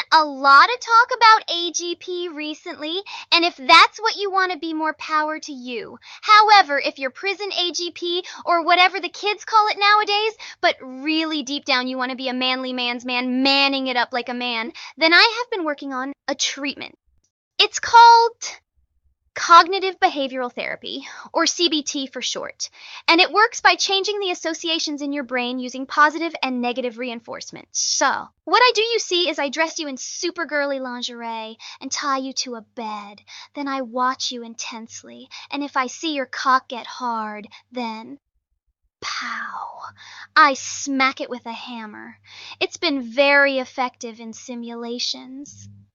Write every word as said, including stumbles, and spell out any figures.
A lot of talk about A G P recently, and if that's what you want to be, more power to you. However, if you're prison A G P or whatever the kids call it nowadays, but really deep down you want to be a manly man's man, manning it up like a man, then I have been working on a treatment. It's called cognitive behavioral therapy, or C B T for short, and it works by changing the associations in your brain using positive and negative reinforcement. So, what I do, you see, is I dress you in super girly lingerie and tie you to a bed. Then I watch you intensely, and if I see your cock get hard, then pow, I smack it with a hammer. It's been very effective in simulations.